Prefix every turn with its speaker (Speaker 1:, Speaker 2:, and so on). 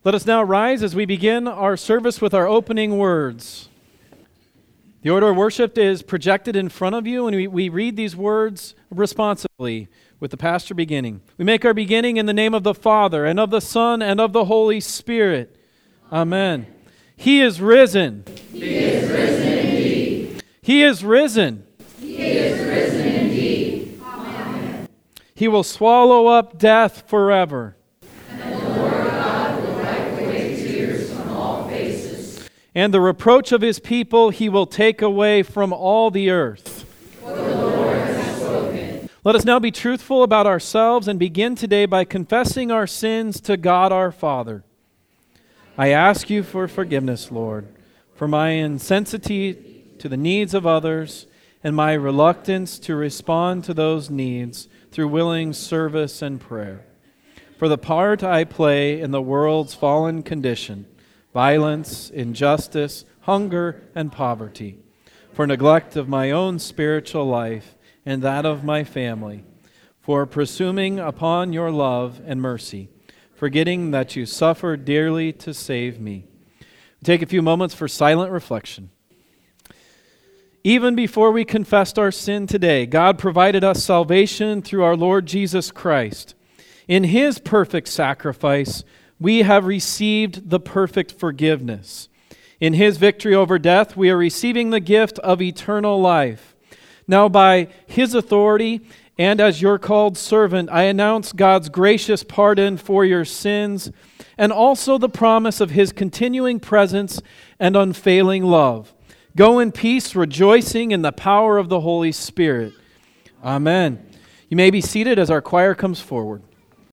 Speaker 1: Let us now rise as we begin our service with our opening words. The order of worship is projected in front of you, and we read these words responsibly with the pastor beginning. We make our beginning in the name of the Father, and of the Son, and of the Holy Spirit. Amen. He is risen.
Speaker 2: He is risen indeed.
Speaker 1: He is risen.
Speaker 2: He is risen indeed. Amen.
Speaker 1: He will swallow up death forever. And the reproach of his people he will take away from all the earth.
Speaker 2: For the Lord has spoken.
Speaker 1: Let us now be truthful about ourselves and begin today by confessing our sins to God our Father. I ask you for forgiveness, Lord, for my insensitivity to the needs of others and my reluctance to respond to those needs through willing service and prayer. For the part I play in the world's fallen condition, violence, injustice, hunger, and poverty, for neglect of my own spiritual life and that of my family, for presuming upon your love and mercy, forgetting that you suffered dearly to save me. Take a few moments for silent reflection. Even before we confessed our sin today, God provided us salvation through our Lord Jesus Christ. In His perfect sacrifice, we have received the perfect forgiveness. In His victory over death, we are receiving the gift of eternal life. Now, by His authority and as your called servant, I announce God's gracious pardon for your sins and also the promise of His continuing presence and unfailing love. Go in peace, rejoicing in the power of the Holy Spirit. Amen. You may be seated as our choir comes forward.